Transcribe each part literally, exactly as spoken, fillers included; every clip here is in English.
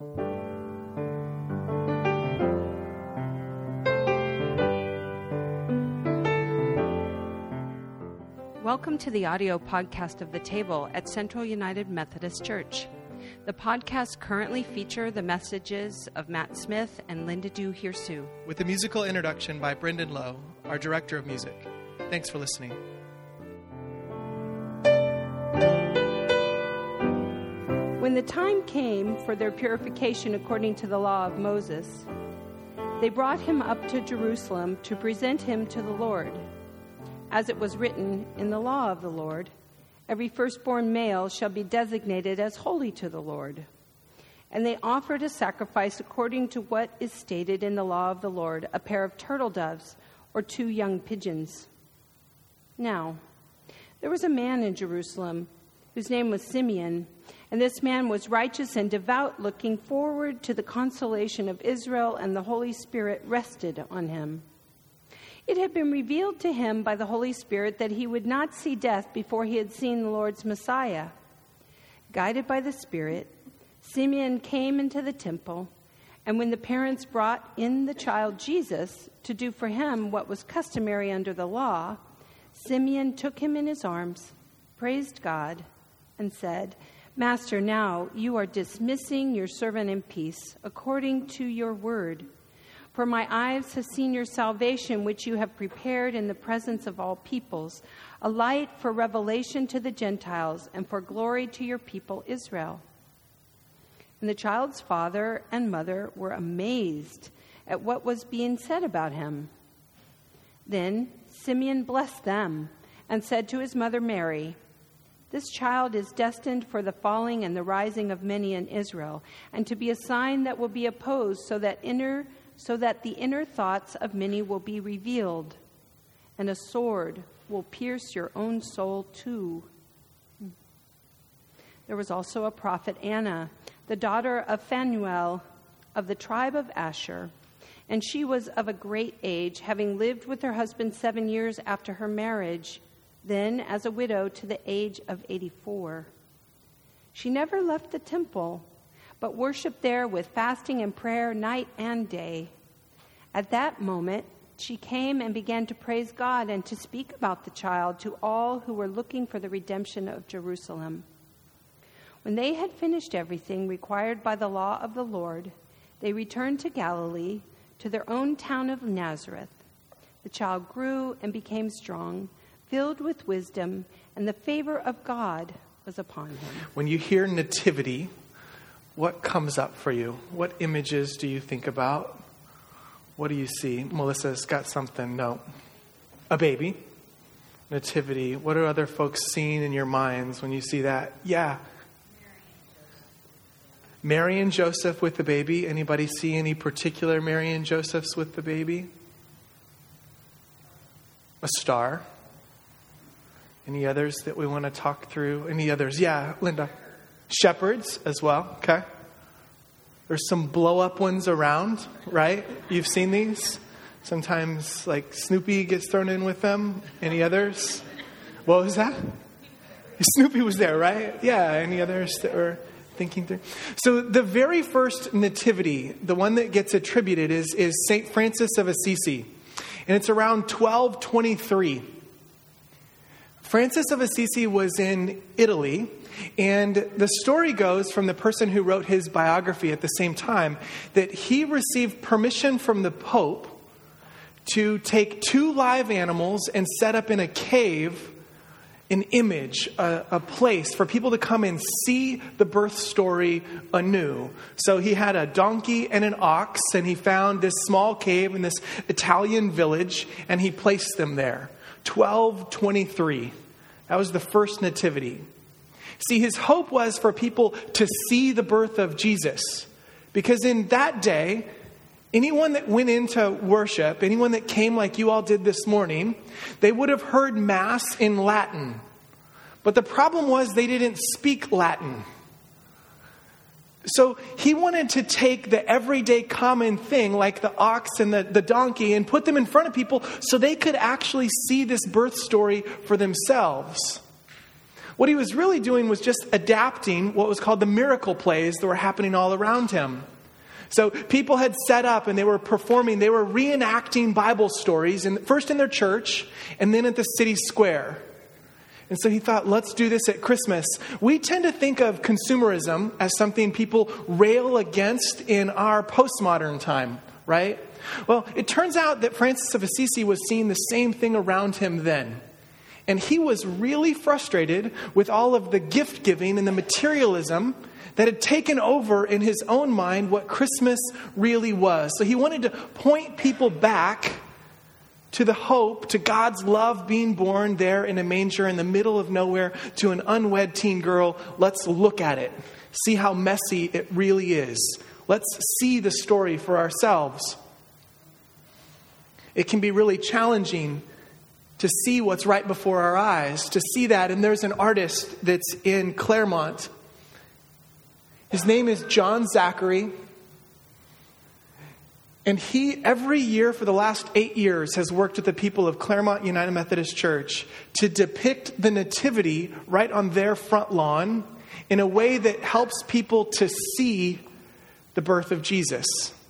Welcome to the audio podcast of The Table at Central United Methodist Church. The podcasts currently feature the messages of Matt Smith and Linda Du Hirsu, with a musical introduction by Brendan Lowe, our director of music. Thanks for listening. When the time came for their purification according to the law of Moses, they brought him up to Jerusalem to present him to the Lord. As it was written in the law of the Lord, every firstborn male shall be designated as holy to the Lord. And they offered a sacrifice according to what is stated in the law of the Lord, a pair of turtle doves or two young pigeons. Now, there was a man in Jerusalem whose name was Simeon, and this man was righteous and devout, looking forward to the consolation of Israel, and the Holy Spirit rested on him. It had been revealed to him by the Holy Spirit that he would not see death before he had seen the Lord's Messiah. Guided by the Spirit, Simeon came into the temple, and when the parents brought in the child Jesus to do for him what was customary under the law, Simeon took him in his arms, praised God, and said, "Master, now you are dismissing your servant in peace, according to your word. For my eyes have seen your salvation, which you have prepared in the presence of all peoples, a light for revelation to the Gentiles and for glory to your people Israel." And the child's father and mother were amazed at what was being said about him. Then Simeon blessed them and said to his mother Mary, "This child is destined for the falling and the rising of many in Israel, and to be a sign that will be opposed, so that inner so that the inner thoughts of many will be revealed, and a sword will pierce your own soul too." There was also a prophet Anna, the daughter of Phanuel of the tribe of Asher, and she was of a great age, having lived with her husband seven years after her marriage, then as a widow to the age of eighty-four. She never left the temple, but worshipped there with fasting and prayer night and day. At that moment, she came and began to praise God and to speak about the child to all who were looking for the redemption of Jerusalem. When they had finished everything required by the law of the Lord, they returned to Galilee, to their own town of Nazareth. The child grew and became strong, filled with wisdom, and the favor of God was upon him. When you hear nativity, what comes up for you? What images do you think about? What do you see? Melissa's got something. No. A baby. Nativity. What are other folks seeing in your minds when you see that? Yeah. Mary and Joseph with the baby. Anybody see any particular Mary and Josephs with the baby? A star. Any others that we want to talk through? Any others? Yeah, Linda. Shepherds as well, okay. There's some blow-up ones around, right? You've seen these? Sometimes, like, Snoopy gets thrown in with them. Any others? What was that? Snoopy was there, right? Yeah, any others that were thinking through? So the very first nativity, the one that gets attributed, is, is Saint Francis of Assisi. And it's around twelve twenty-three. Francis of Assisi was in Italy, and the story goes from the person who wrote his biography at the same time that he received permission from the Pope to take two live animals and set up in a cave an image, a, a place for people to come and see the birth story anew. So he had a donkey and an ox, and he found this small cave in this Italian village, and he placed them there. twelve twenty-three. That was the first nativity. See, his hope was for people to see the birth of Jesus. Because in that day, anyone that went into worship, anyone that came like you all did this morning, they would have heard Mass in Latin. But the problem was they didn't speak Latin. So he wanted to take the everyday common thing like the ox and the, the donkey and put them in front of people so they could actually see this birth story for themselves. What he was really doing was just adapting what was called the miracle plays that were happening all around him. So people had set up and they were performing, they were reenacting Bible stories, in, first in their church and then at the city square. And so he thought, let's do this at Christmas. We tend to think of consumerism as something people rail against in our postmodern time, right? Well, it turns out that Francis of Assisi was seeing the same thing around him then. And he was really frustrated with all of the gift giving and the materialism that had taken over in his own mind what Christmas really was. So he wanted to point people back to the hope, to God's love being born there in a manger in the middle of nowhere to an unwed teen girl. Let's look at it. See how messy it really is. Let's see the story for ourselves. It can be really challenging to see what's right before our eyes, to see that. And there's an artist that's in Claremont. His name is John Zachary. And he, every year for the last eight years, has worked with the people of Claremont United Methodist Church to depict the nativity right on their front lawn in a way that helps people to see the birth of Jesus.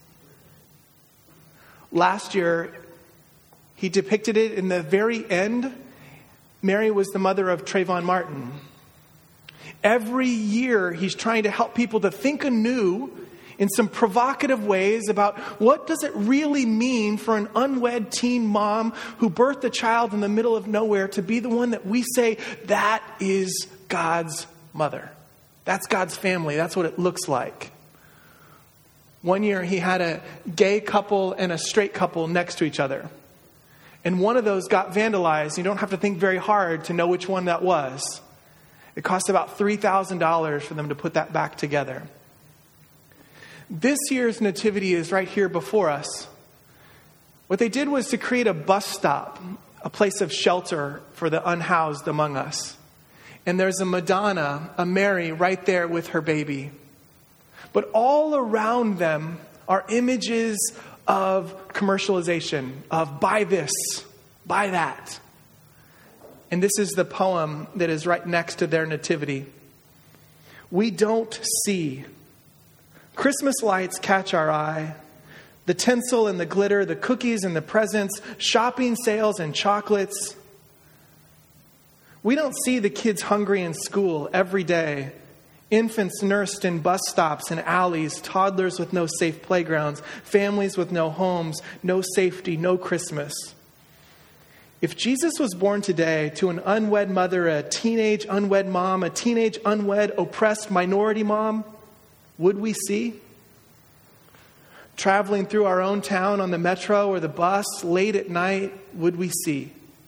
Last year, he depicted it in the very end. Mary was the mother of Trayvon Martin. Every year, he's trying to help people to think anew in some provocative ways about what does it really mean for an unwed teen mom who birthed a child in the middle of nowhere to be the one that we say, that is God's mother. That's God's family. That's what it looks like. One year, he had a gay couple and a straight couple next to each other. And one of those got vandalized. You don't have to think very hard to know which one that was. It cost about three thousand dollars for them to put that back together. This year's nativity is right here before us. What they did was to create a bus stop, a place of shelter for the unhoused among us. And there's a Madonna, a Mary, right there with her baby. But all around them are images of commercialization, of buy this, buy that. And this is the poem that is right next to their nativity. We don't see. Christmas lights catch our eye. The tinsel and the glitter, the cookies and the presents, shopping sales and chocolates. We don't see the kids hungry in school every day. Infants nursed in bus stops and alleys, toddlers with no safe playgrounds, families with no homes, no safety, no Christmas. If Jesus was born today to an unwed mother, a teenage unwed mom, a teenage unwed oppressed minority mom, would we see? Traveling through our own town on the metro or the bus late at night, would we see?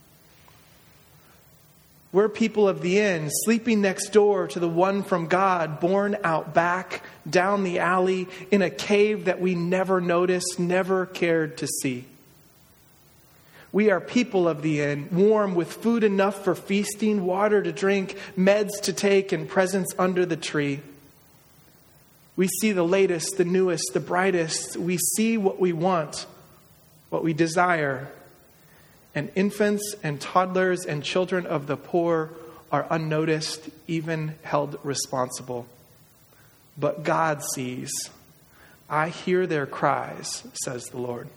We're people of the inn, sleeping next door to the one from God, born out back, down the alley, in a cave that we never noticed, never cared to see. We are people of the inn, warm with food enough for feasting, water to drink, meds to take, and presents under the tree. We see the latest, the newest, the brightest. We see what we want, what we desire. And infants and toddlers and children of the poor are unnoticed, even held responsible. But God sees. I hear their cries, says the Lord.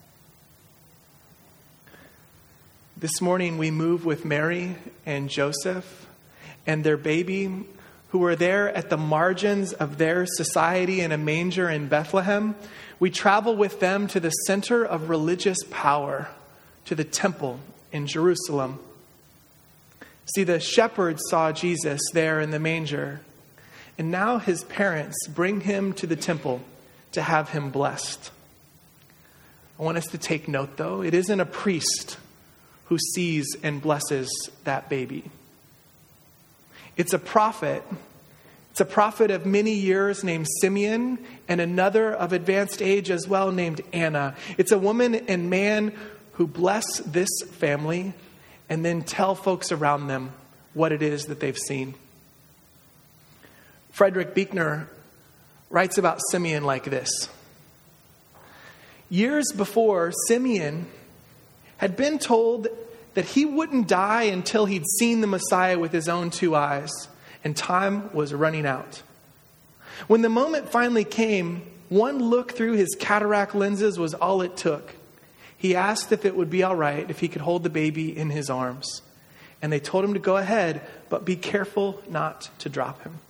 This morning we move with Mary and Joseph and their baby, who were there at the margins of their society in a manger in Bethlehem. We travel with them to the center of religious power, to the temple in Jerusalem. See, the shepherds saw Jesus there in the manger, and now his parents bring him to the temple to have him blessed. I want us to take note, though, it isn't a priest who sees and blesses that baby. It's a prophet. It's a prophet of many years named Simeon, and another of advanced age as well named Anna. It's a woman and man who bless this family and then tell folks around them what it is that they've seen. Frederick Buechner writes about Simeon like this. Years before, Simeon had been told that he wouldn't die until he'd seen the Messiah with his own two eyes, and time was running out. When the moment finally came, one look through his cataract lenses was all it took. He asked if it would be all right if he could hold the baby in his arms. And they told him to go ahead, but be careful not to drop him.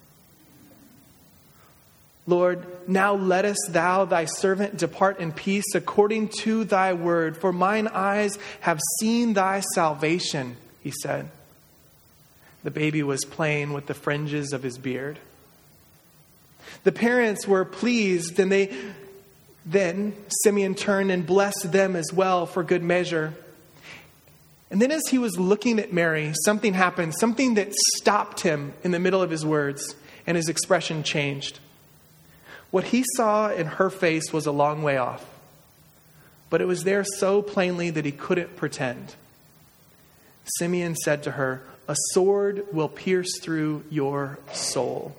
Lord, now lettest thou thy servant depart in peace according to thy word. For mine eyes have seen thy salvation, he said. The baby was playing with the fringes of his beard. The parents were pleased, and they then Simeon turned and blessed them as well for good measure. And then as he was looking at Mary, something happened, something that stopped him in the middle of his words, and his expression changed. What he saw in her face was a long way off, but it was there so plainly that he couldn't pretend. Simeon said to her, "A sword will pierce through your soul."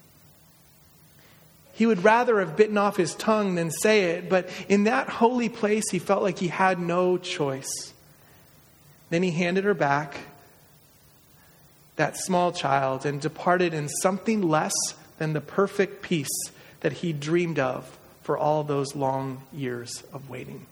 He would rather have bitten off his tongue than say it, but in that holy place, he felt like he had no choice. Then he handed her back, that small child, and departed in something less than the perfect peace that he dreamed of for all those long years of waiting.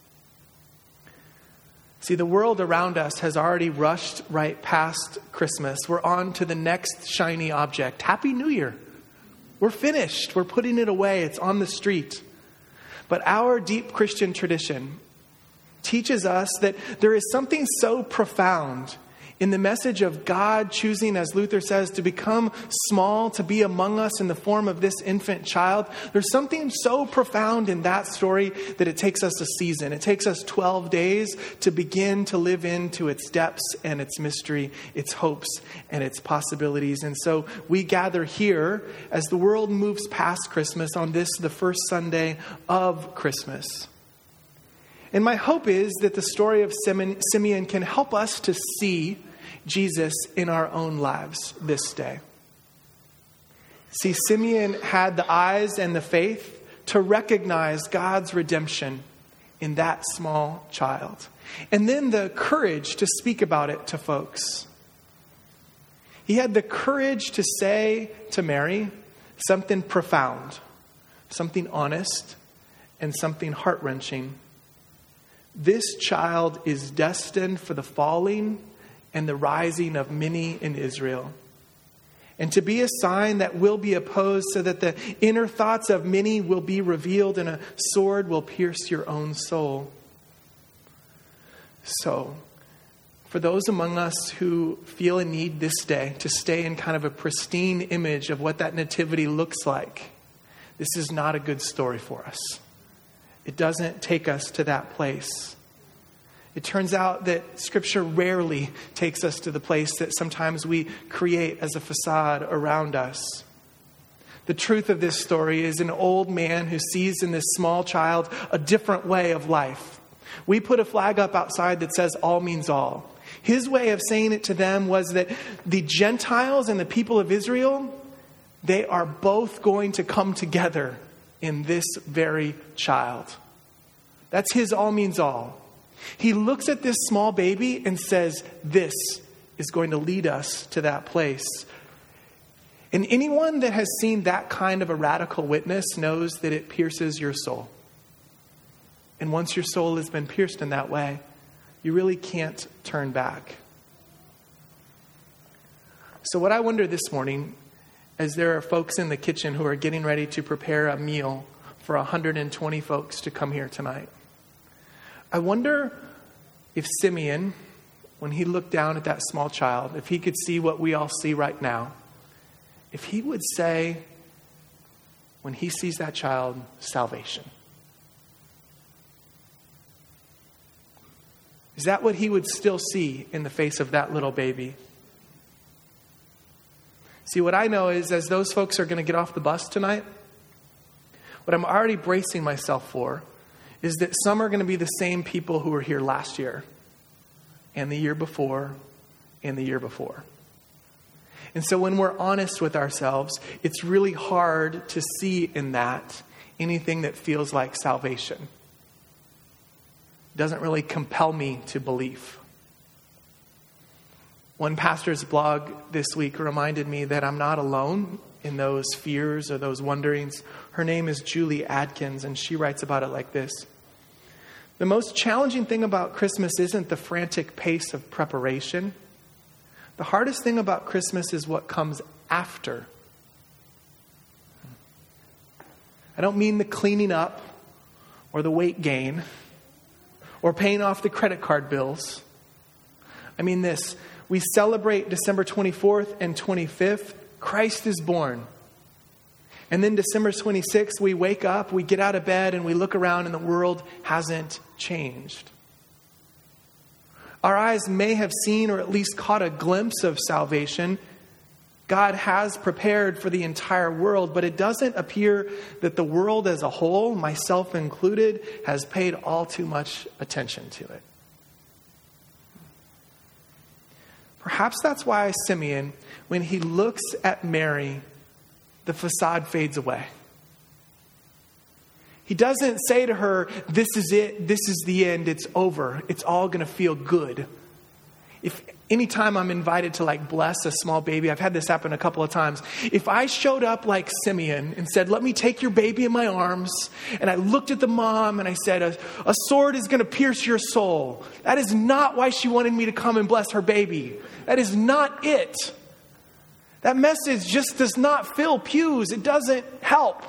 See, the world around us has already rushed right past Christmas. We're on to the next shiny object. Happy New Year. We're finished. We're putting it away. It's on the street. But our deep Christian tradition teaches us that there is something so profound in the message of God choosing, as Luther says, to become small, to be among us in the form of this infant child. There's something so profound in that story that it takes us a season. It takes us twelve days to begin to live into its depths and its mystery, its hopes and its possibilities. And so we gather here as the world moves past Christmas on this, the first Sunday of Christmas. And my hope is that the story of Simeon can help us to see Jesus in our own lives this day. See, Simeon had the eyes and the faith to recognize God's redemption in that small child, and then the courage to speak about it to folks. He had the courage to say to Mary something profound, something honest, and something heart-wrenching. This child is destined for the falling and the rising of many in Israel, and to be a sign that will be opposed, so that the inner thoughts of many will be revealed and a sword will pierce your own soul. So, for those among us who feel a need this day to stay in kind of a pristine image of what that nativity looks like, this is not a good story for us. It doesn't take us to that place. It turns out that Scripture rarely takes us to the place that sometimes we create as a facade around us. The truth of this story is an old man who sees in this small child a different way of life. We put a flag up outside that says all means all. His way of saying it to them was that the Gentiles and the people of Israel, they are both going to come together in this very child. That's his all means all. He looks at this small baby and says, this is going to lead us to that place. And anyone that has seen that kind of a radical witness knows that it pierces your soul. And once your soul has been pierced in that way, you really can't turn back. So what I wonder this morning, as there are folks in the kitchen who are getting ready to prepare a meal for one hundred twenty folks to come here tonight, I wonder if Simeon, when he looked down at that small child, if he could see what we all see right now, if he would say, when he sees that child, salvation. Is that what he would still see in the face of that little baby? See, what I know is as those folks are going to get off the bus tonight, what I'm already bracing myself for is that some are going to be the same people who were here last year and the year before and the year before. And so when we're honest with ourselves, it's really hard to see in that anything that feels like salvation. It doesn't really compel me to belief. One pastor's blog this week reminded me that I'm not alone in those fears or those wonderings. Her name is Julie Adkins, and she writes about it like this. The most challenging thing about Christmas isn't the frantic pace of preparation. The hardest thing about Christmas is what comes after. I don't mean the cleaning up or the weight gain or paying off the credit card bills. I mean this. We celebrate December twenty-fourth and twenty-fifth. Christ is born. And then December twenty-sixth, we wake up, we get out of bed, and we look around and the world hasn't changed. Our eyes may have seen or at least caught a glimpse of salvation. God has prepared for the entire world, but it doesn't appear that the world as a whole, myself included, has paid all too much attention to it. Perhaps that's why Simeon, when he looks at Mary, the facade fades away. He doesn't say to her, this is it, this is the end, it's over, it's all going to feel good. If anytime I'm invited to like bless a small baby, I've had this happen a couple of times. If I showed up like Simeon and said, let me take your baby in my arms, and I looked at the mom and I said, a, a sword is going to pierce your soul. That is not why she wanted me to come and bless her baby. That is not it. That message just does not fill pews. It doesn't help.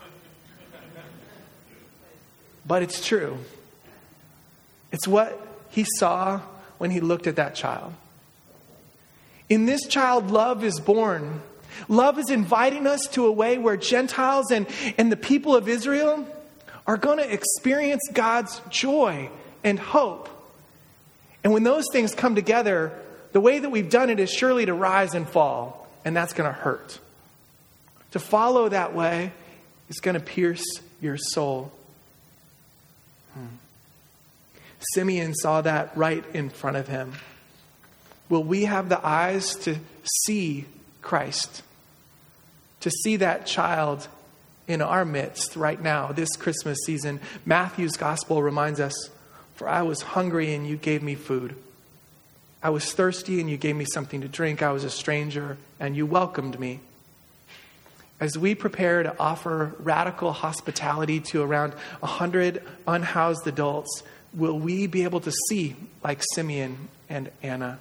But it's true. It's what he saw when he looked at that child. In this child, love is born. Love is inviting us to a way where Gentiles and, and the people of Israel are going to experience God's joy and hope. And when those things come together, the way that we've done it is surely to rise and fall. And that's going to hurt. To follow that way is going to pierce your soul. Hmm. Simeon saw that right in front of him. Will we have the eyes to see Christ? To see that child in our midst right now, this Christmas season? Matthew's gospel reminds us, for I was hungry and you gave me food. I was thirsty and you gave me something to drink. I was a stranger and you welcomed me. As we prepare to offer radical hospitality to around one hundred unhoused adults, will we be able to see like Simeon and Anna?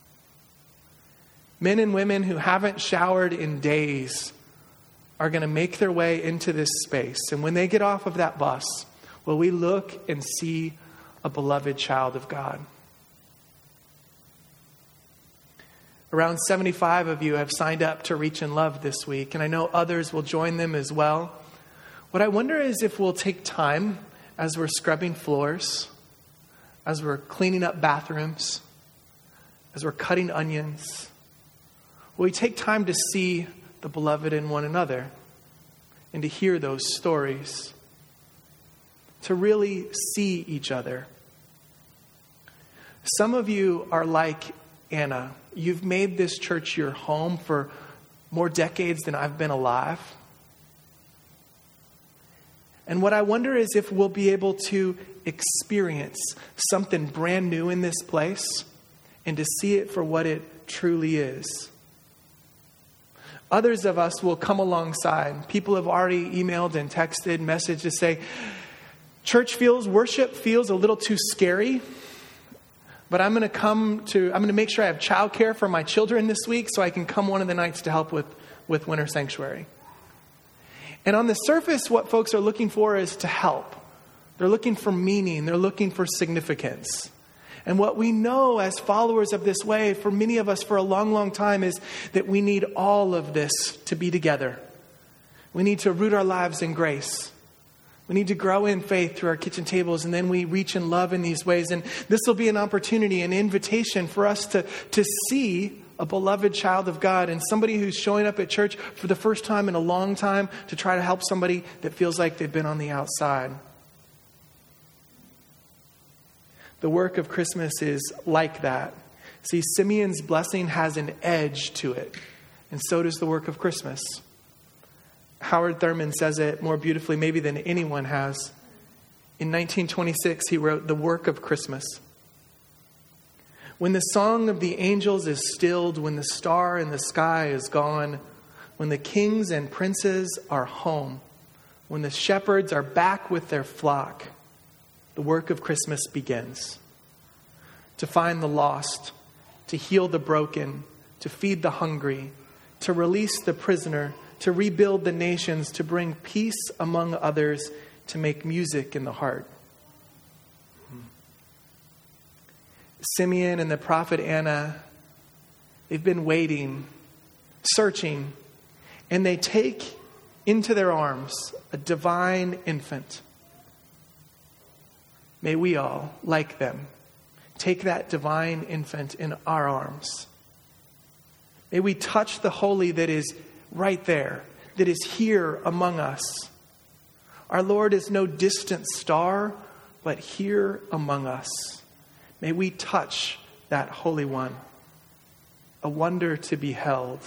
Men and women who haven't showered in days are going to make their way into this space. And when they get off of that bus, will we look and see a beloved child of God? Around seventy-five of you have signed up to Reach in Love this week, and I know others will join them as well. What I wonder is if we'll take time as we're scrubbing floors, as we're cleaning up bathrooms, as we're cutting onions, will we take time to see the beloved in one another and to hear those stories, to really see each other. Some of you are like Anna. You've made this church your home for more decades than I've been alive. And what I wonder is if we'll be able to experience something brand new in this place and to see it for what it truly is. Others of us will come alongside. People have already emailed and texted, messaged to say, church feels, worship feels a little too scary. But I'm going to come to, I'm going to make sure I have childcare for my children this week so I can come one of the nights to help with, with Winter Sanctuary. And on the surface, what folks are looking for is to help. They're looking for meaning. They're looking for significance. And what we know as followers of this way, for many of us for a long, long time, is that we need all of this to be together. We need to root our lives in grace. We need to grow in faith through our kitchen tables, and then we reach in love in these ways. And this will be an opportunity, an invitation for us to, to see a beloved child of God and somebody who's showing up at church for the first time in a long time to try to help somebody that feels like they've been on the outside. The work of Christmas is like that. See, Simeon's blessing has an edge to it, and so does the work of Christmas. Howard Thurman says it more beautifully maybe than anyone has. In nineteen twenty-six, he wrote, "The work of Christmas. When the song of the angels is stilled, when the star in the sky is gone, when the kings and princes are home, when the shepherds are back with their flock, the work of Christmas begins. To find the lost, to heal the broken, to feed the hungry, to release the prisoner, to rebuild the nations, to bring peace among others, to make music in the heart. Simeon and the prophet Anna, they've been waiting, searching, and they take into their arms a divine infant. May we all, like them, take that divine infant in our arms. May we touch the holy that is right there, that is here among us. Our Lord is no distant star, but here among us. May we touch that Holy One, a wonder to be held.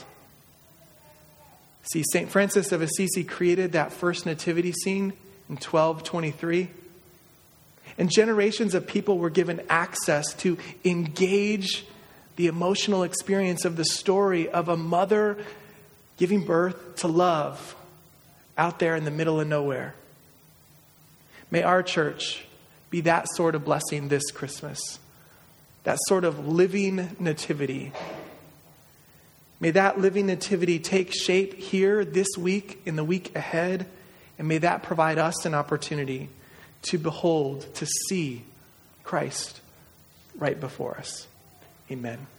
See, Saint Francis of Assisi created that first nativity scene in twelve twenty-three. And generations of people were given access to engage the emotional experience of the story of a mother giving birth to love out there in the middle of nowhere. May our church be that sort of blessing this Christmas, that sort of living nativity. May that living nativity take shape here this week, in the week ahead, and may that provide us an opportunity to behold, to see Christ right before us. Amen.